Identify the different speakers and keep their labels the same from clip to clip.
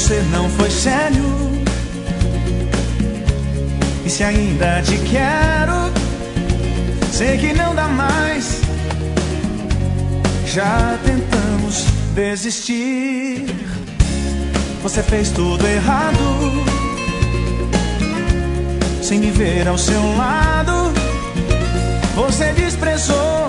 Speaker 1: você não foi sério. E se ainda te quero, sei que não dá mais. Já tentamos desistir. Você fez tudo errado, sem me ver ao seu lado. Você desprezou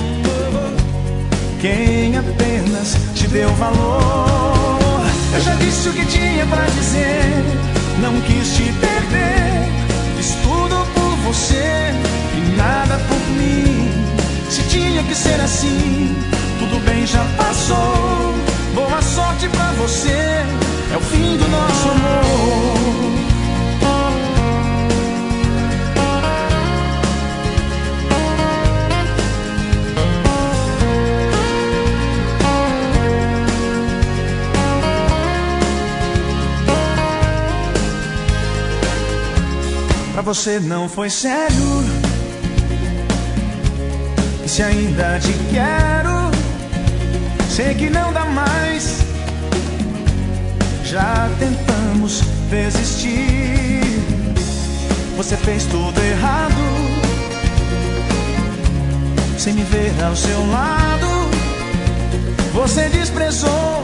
Speaker 1: quem apenas te deu valor. Eu já disse o que tinha pra dizer, não quis te perder. Fiz tudo por você e nada por mim. Se tinha que ser assim, tudo bem, já passou. Boa sorte pra você, é o fim do nosso amor. Pra você não foi sério. E se ainda te quero, sei que não dá mais. Já tentamos desistir. Você fez tudo errado, sem me ver ao seu lado. Você desprezou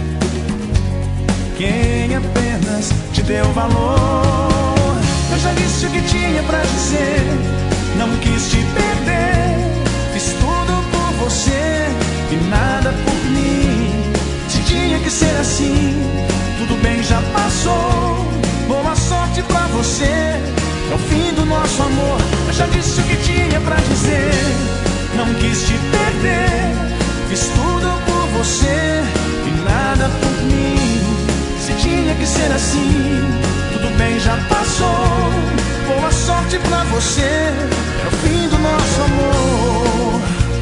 Speaker 1: quem apenas te deu valor. Eu já disse o que tinha pra dizer, não quis te perder. Fiz tudo por você e nada por mim. Se tinha que ser assim, tudo bem, já passou. Boa sorte pra você, é o fim do nosso amor. Eu já disse o que tinha pra dizer, não quis te perder. Fiz tudo por você e nada por mim. Se tinha que ser assim, tudo bem, já passou. Boa sorte pra você, é o fim do nosso amor.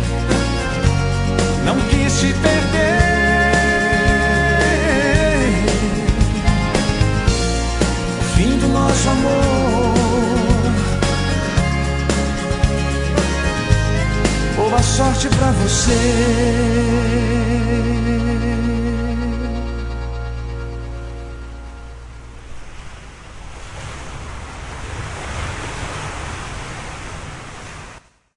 Speaker 1: Não quis te perder. O fim do nosso amor. Boa sorte pra você.